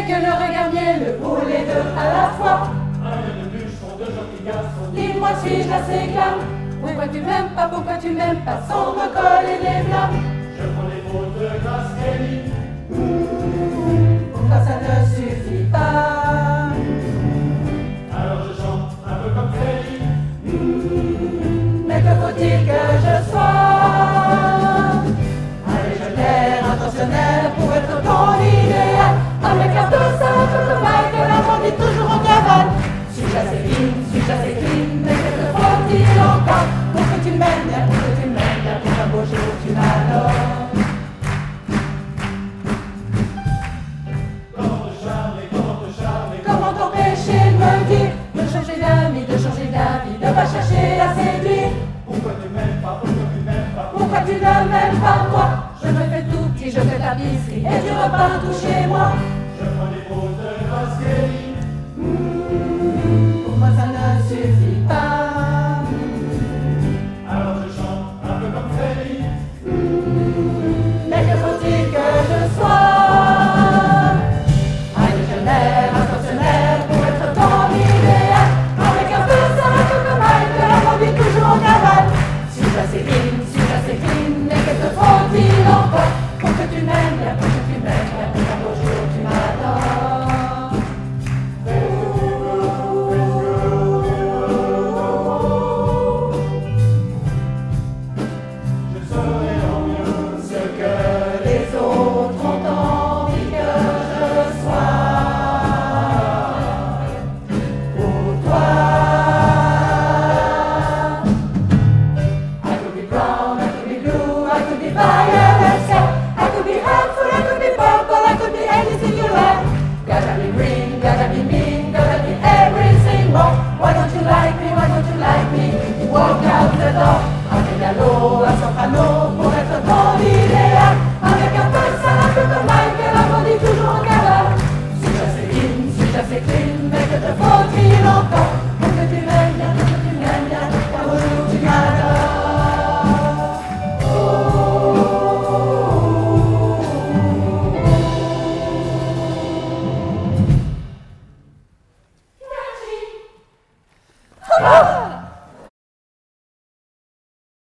que le régarnier, le bout, les deux à la fois. Un de bûcheron, deux gentils garçons. Dis-moi si je la séclame. Pourquoi tu m'aimes pas sans me coller les flammes? Je prends les mots de Grace Kelly. Pourquoi ça ne suffit pas? Alors je chante un peu comme Freddy. Mais que faut-il que je sois? Un légionnaire intentionnel pour être ton idéal. Avec un peu ça, un peu de mal que la dit toujours en cavale. Suis-je assez fine, mais que te faut-il encore? Pour que tu m'aimes bien, pour un beau jour tu m'adores. Comment t'empêcher de me dire de changer d'avis, de pas chercher à séduire? Pourquoi tu m'aimes pas? Pourquoi tu ne m'aimes pas moi? Je me fais tout petit, je fais ta biscuit et tu repars tout chez moi. Je prends les mots de Grace Kelly. Pour moi ça ne suffit pas. Alors je chante un peu comme Freddy. Mais que faut-il que je sois? Un légionnaire intentionnel pour être ton idéal. Avec un peu ça, un peu comme elle, que la dit toujours en cavale. Suis-je assez fine, mais que te faut-il encore? Pour que tu m'aimes bien, pour un beau jour tu m'adores. Je serai en mieux. Ce que les autres ont envie que je sois pour toi. I could be brown, I could be blue, I could be violet, I could be helpful, I could be purple, I could be anything you like. Gotta be green, gotta be mean, gotta be everything more. Why don't you like me, why don't you like me? Walk out the door, un mégalo, un soprano, pour être ton idéal. Avec un peu de ça, un peu comme Mike, que la dit toujours en cavale. Suis-je assez clean, mais que te faut-il encore? Pour que tu m'aimes bien, car au jour tu m'adores. Ah!